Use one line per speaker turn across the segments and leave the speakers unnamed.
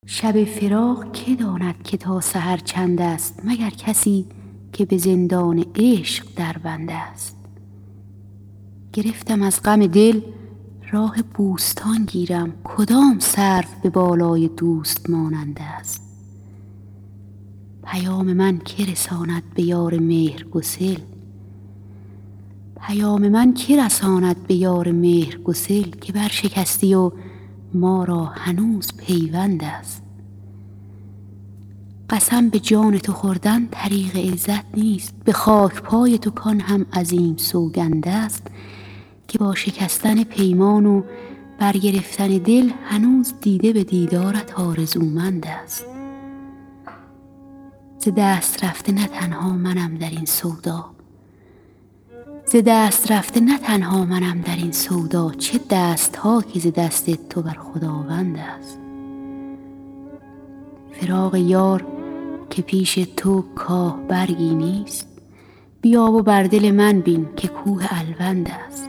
شب فراق که داند که تا سحر چند است، مگر کسی که به زندان عشق در بند است. گرفتم از غم دل راه بوستان گیرم، کدام سرو به بالای دوست ماننده است. پیام من که رساند به یار مهرگسل، پیام من که رساند به یار مهرگسل، که برشکستی و ما را هنوز پیوند است. قسم به جان تو خوردن طریق عزت نیست، به خاک پای تو کان هم عظیم سوگند است. که با شکستن پیمان و برگرفتن دل، هنوز دیده به دیدارت آرزومند است. ز دست رفته نه تنها منم در این سودا، ز دست رفته نه تنها منم در این سودا، چه دست ها که ز دست تو بر خداوند است. فراق یار که پیش تو کاه برگی نیست، بیا و بر دل من بین که کوه الوند است.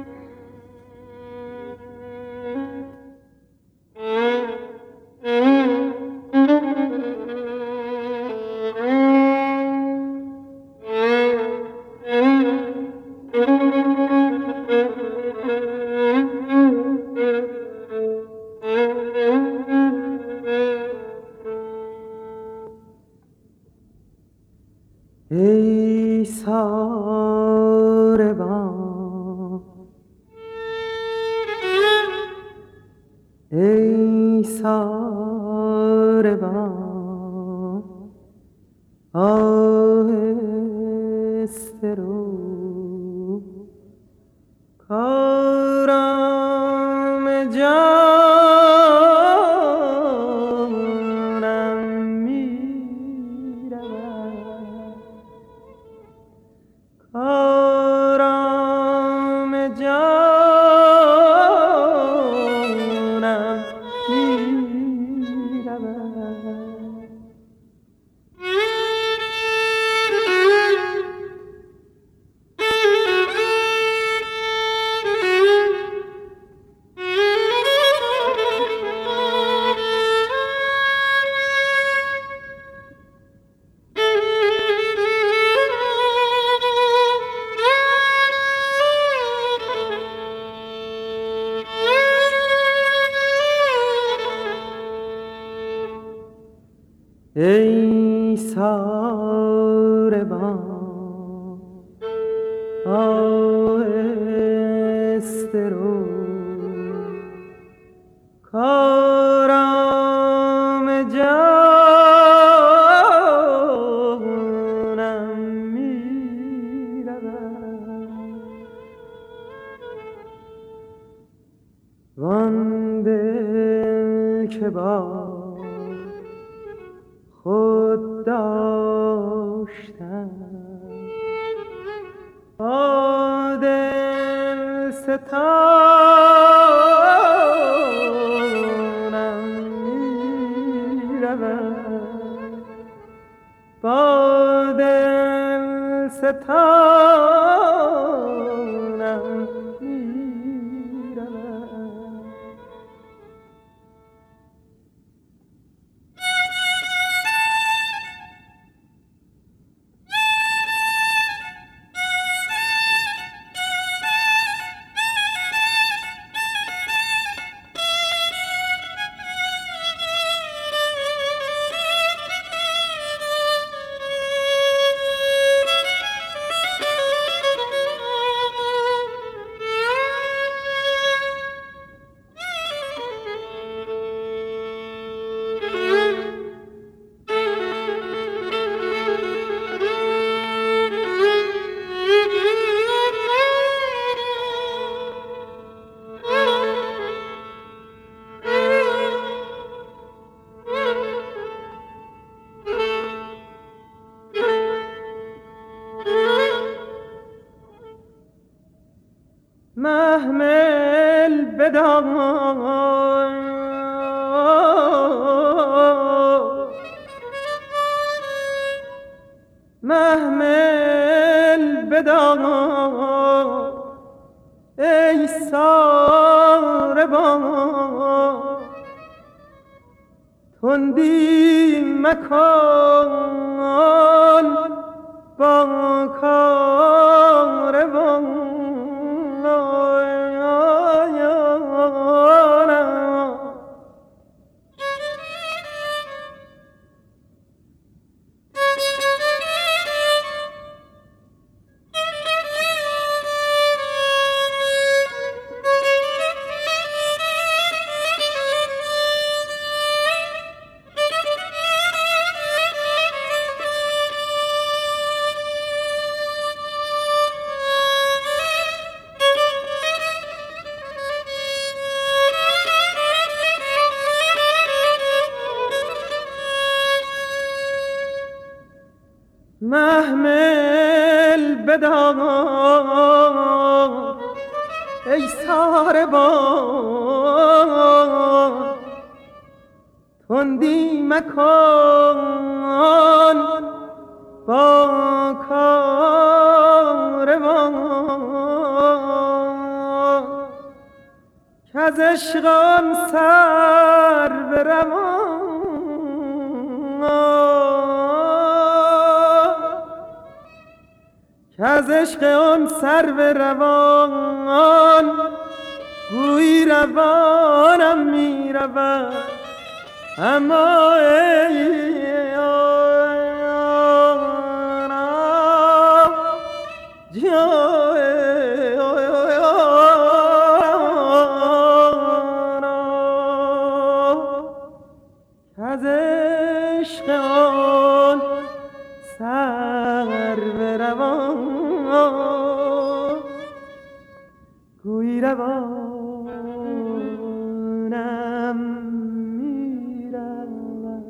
ای ساربان، ای ساربان، آهسته رو، کارم جانم می رود، کارم جانم می رود. ای ساربان، آهسته رو، کارم جانم می رود. وان دل که با خود داشتم، با دل ستانم می رود، با دل ستانم می رود. محمل بدار، محمل بدار، ای ساربان، تندی مکن با کاروان محمل بدار ای ساربان تندی مکن با کاروان کز عشقم سر بروان کز عشقم سر بروان گویی روانم می رود اما ای کز عشق آن سر بروان گویی روانم می رود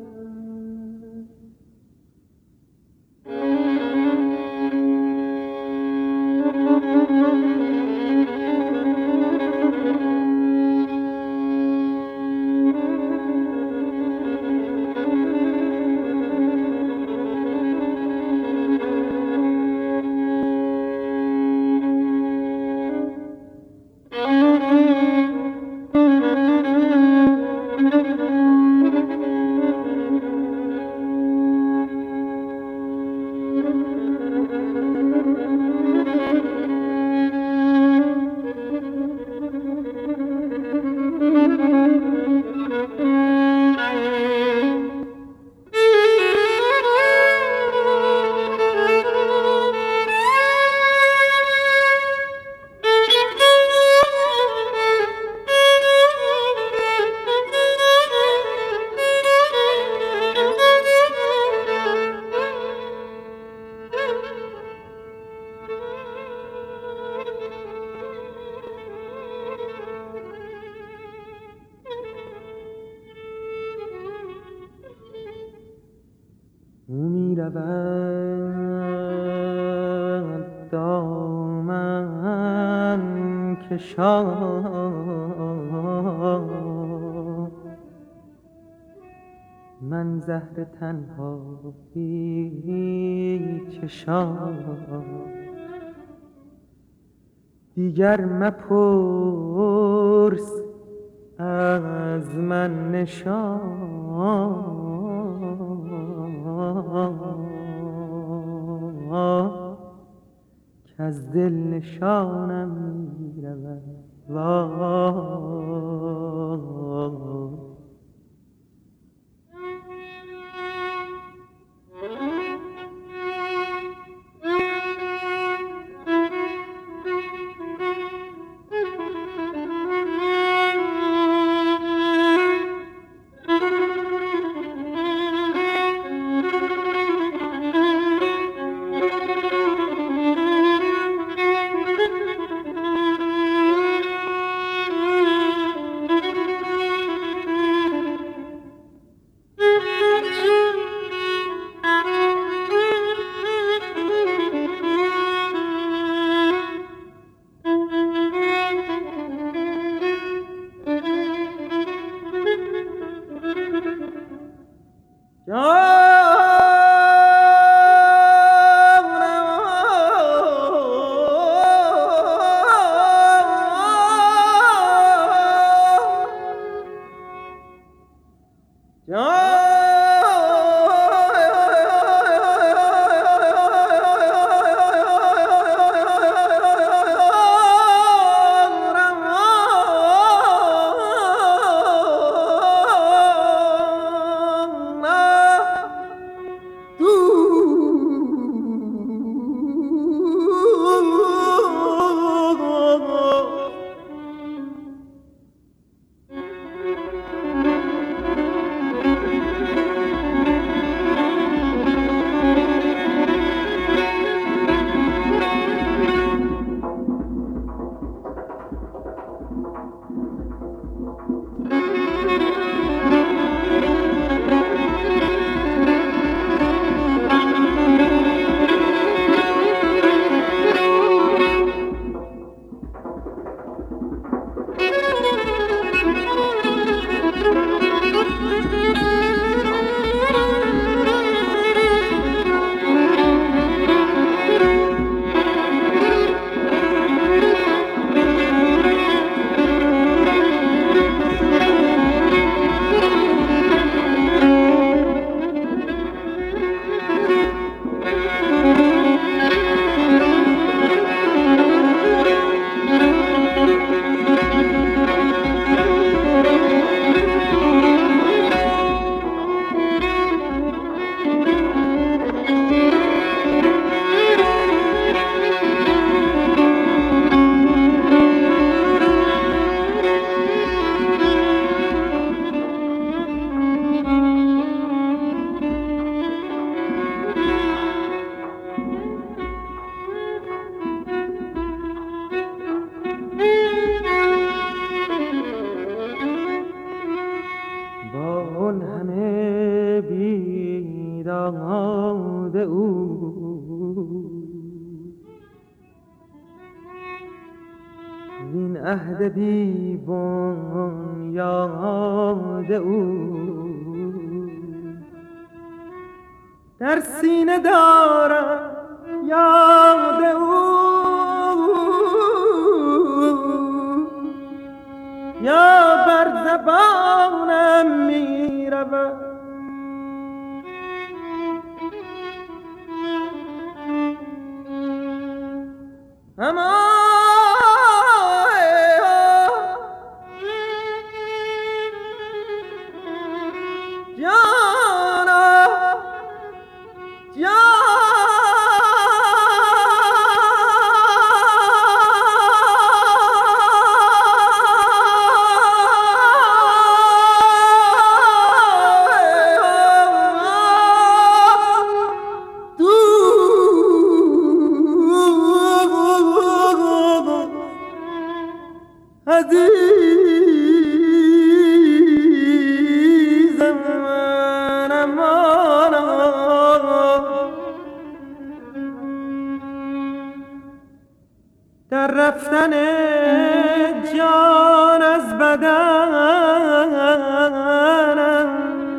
می رود دامن کشان من زهر تنهایی چشان دیگر مپرس از من نشان که از دل نشانم می رود جان یاد او این عهد بی بنیاد او در سینه دارم یاد او یا بر زبانم می رود اما در رفتن جان از بدنم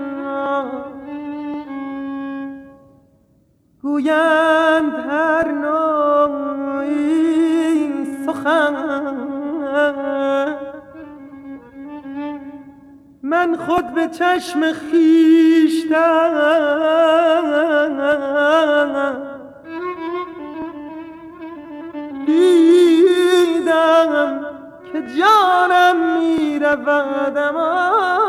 گویند هر نوعی سخن من خود به چشم خویشتن دیدم که جانم می رود اما